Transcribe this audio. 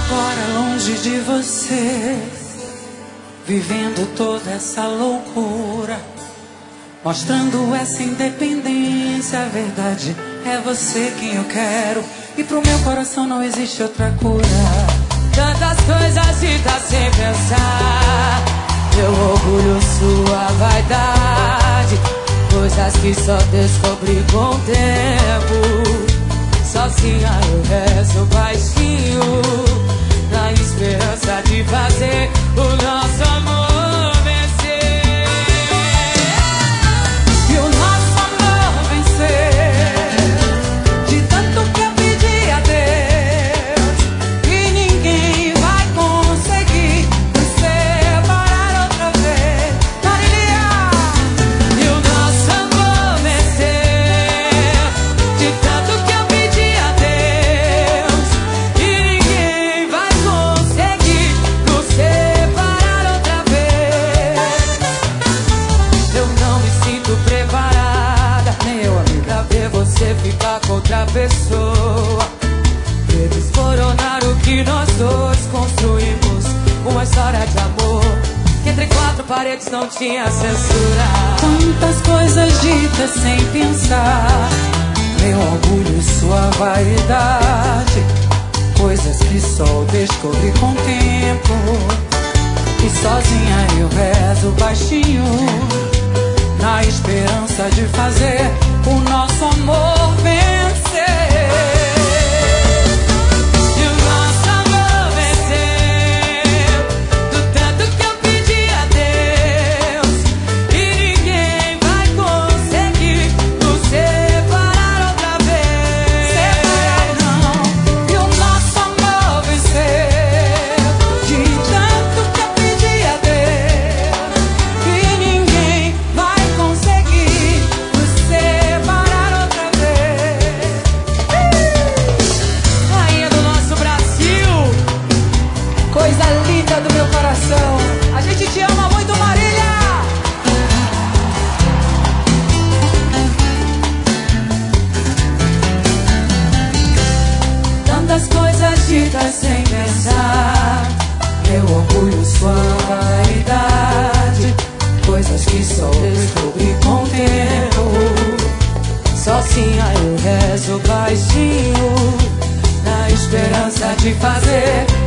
agora longe de você, vivendo toda essa loucura, mostrando essa independência. A verdade é você quem eu quero, e pro meu coração não existe outra cura. Tantas coisas ditas sem pensar, meu orgulho, sua vaidade, coisas que só descobri com o tempo. Sozinha eu rezo baixinho, na esperança de fazer o nosso amor vencer. E o nosso amor vencer, de tanto que eu pedi a Deus, e ninguém vai conseguir nos separar outra vez. Marilia! E o nosso amor vencer, de tanto que eu pedi a Deus, e ninguém vai conseguir nos separar outra vez. Eu não me sinto preparada, Meu amigo, pra ver você ficar com outra pessoa, ver desmoronar o que nós dois construímos, uma história de amor que entre quatro paredes não tinha censura. tantas coisas ditas sem pensar, meu orgulho e sua vaidade, coisas que só descobri com o tempo. E sozinha eu rezo baixinho, na esperança de fazer o nosso amor vencer. E o nosso amor venceu, do tanto que eu pedi a Deus, e ninguém vai conseguir nos separar outra vez. Separar não, e o nosso amor venceu, de tanto que eu pedi a Deus, e ninguém vai conseguir nos separar outra vez. Rainha do nosso Brasil, Coisa linda do meu coração, a gente te ama muito, Marília! Tantas coisas ditas sem pensar, meu orgulho, sua vaidade, coisas que só descobri com o tempo. sozinha eu rezo baixinho, na esperança de fazer